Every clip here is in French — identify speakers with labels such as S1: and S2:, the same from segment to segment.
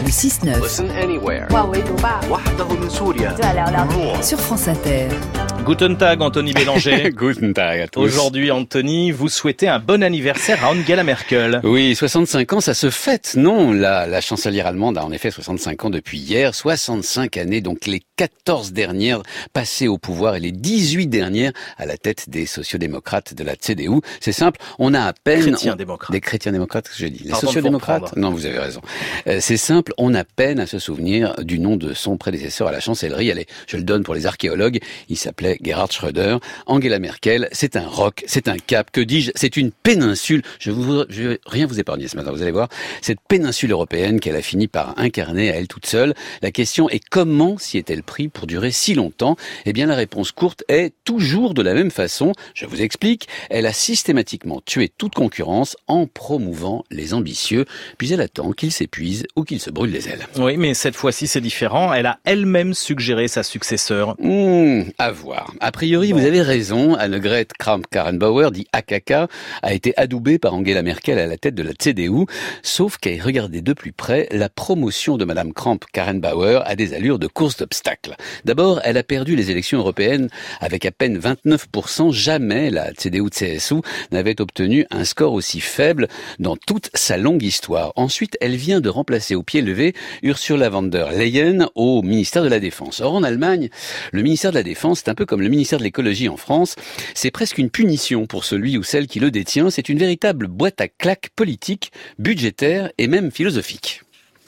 S1: Le 6-9.
S2: Listen anywhere.
S3: 哇，围读吧，
S2: وحده من سوريا.
S3: 就来聊聊。
S1: Sur France Inter.
S4: Guten Tag, Anthony Bélanger.
S5: Guten Tag à tous.
S4: Aujourd'hui, Anthony, vous souhaitez un bon anniversaire à Angela Merkel.
S5: Oui, 65 ans, ça se fête, non? La chancelière allemande a en effet 65 ans depuis hier, 65 années, donc les 14 dernières passées au pouvoir et les 18 dernières à la tête des sociodémocrates de la CDU. C'est simple, on a à peine...
S4: Chrétiens-démocrates.
S5: Des chrétiens-démocrates, que j'ai dit. Les
S4: Pardon de
S5: sociodémocrates?
S4: comprendre.
S5: Non, vous avez raison. C'est simple, on a peine à se souvenir du nom de son prédécesseur à la chancellerie. Allez, je le donne pour les archéologues. Il s'appelait Gerhard Schröder. Angela Merkel, c'est un roc, c'est un cap, que dis-je, c'est une péninsule. Je vais rien vous épargner ce matin, vous allez voir. Cette péninsule européenne qu'elle a fini par incarner à elle toute seule. La question est comment s'y est-elle pris pour durer si longtemps? Eh bien, la réponse courte est toujours de la même façon. Je vous explique. Elle a systématiquement tué toute concurrence en promouvant les ambitieux. Puis elle attend qu'ils s'épuisent ou qu'ils se brûlent les ailes.
S4: Oui, mais cette fois-ci, c'est différent. Elle a elle-même suggéré sa successeur.
S5: À voir. A priori, vous avez raison. Annegret Kramp-Karrenbauer, dit AKK, a été adoubée par Angela Merkel à la tête de la CDU. Sauf qu'à y regarder de plus près, la promotion de Madame Kramp-Karrenbauer a des allures de course d'obstacles. D'abord, elle a perdu les élections européennes avec à peine 29%. Jamais la CDU-CSU n'avait obtenu un score aussi faible dans toute sa longue histoire. Ensuite, elle vient de remplacer au pied levé Ursula von der Leyen au ministère de la Défense. Or, en Allemagne, le ministère de la Défense, c'est un peu comme le ministère de l'écologie en France. C'est presque une punition pour celui ou celle qui le détient. C'est une véritable boîte à claques politique, budgétaire et même philosophique.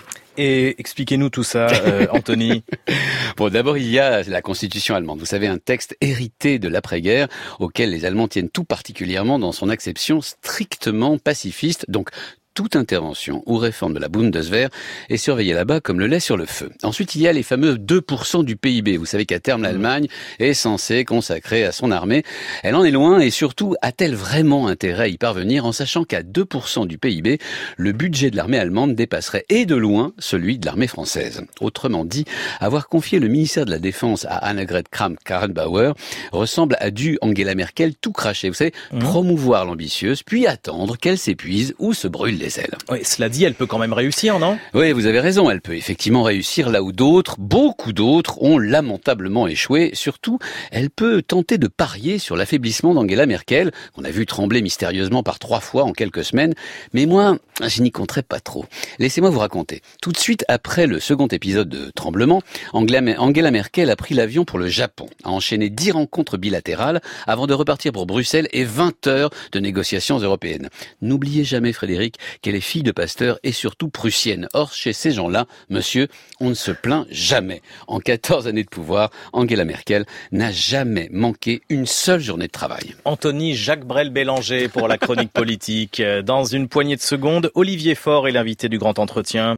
S4: Et expliquez-nous tout ça, Anthony.
S5: Bon, d'abord, il y a la Constitution allemande. Vous savez, un texte hérité de l'après-guerre auquel les Allemands tiennent tout particulièrement dans son acception strictement pacifiste. Donc, toute intervention ou réforme de la Bundeswehr est surveillée là-bas comme le lait sur le feu. Ensuite, il y a les fameux 2% du PIB. Vous savez qu'à terme, l'Allemagne est censée consacrer à son armée. Elle en est loin et surtout, a-t-elle vraiment intérêt à y parvenir en sachant qu'à 2% du PIB, le budget de l'armée allemande dépasserait et de loin celui de l'armée française. Autrement dit, avoir confié le ministère de la Défense à Annegret Kramp-Karrenbauer ressemble à du Angela Merkel tout cracher. Vous savez, promouvoir l'ambitieuse, puis attendre qu'elle s'épuise ou se brûle les ailes.
S4: Oui, cela dit, elle peut quand même réussir, non?
S5: Oui, vous avez raison, elle peut effectivement réussir là où d'autres, beaucoup d'autres, ont lamentablement échoué. Surtout, elle peut tenter de parier sur l'affaiblissement d'Angela Merkel, qu'on a vu trembler mystérieusement par 3 fois en quelques semaines. Mais moi, je n'y compterais pas trop. Laissez-moi vous raconter. Tout de suite après le second épisode de tremblement, Angela Merkel a pris l'avion pour le Japon, a enchaîné 10 rencontres bilatérales avant de repartir pour Bruxelles et 20 heures de négociations européennes. N'oubliez jamais, Frédéric, qu'elle est fille de pasteur et surtout prussienne. Or, chez ces gens-là, monsieur, on ne se plaint jamais. En 14 années de pouvoir, Angela Merkel n'a jamais manqué une seule journée de travail.
S4: Anthony Jacques Brel Bélanger pour la chronique politique. Dans une poignée de secondes, Olivier Faure est l'invité du grand entretien.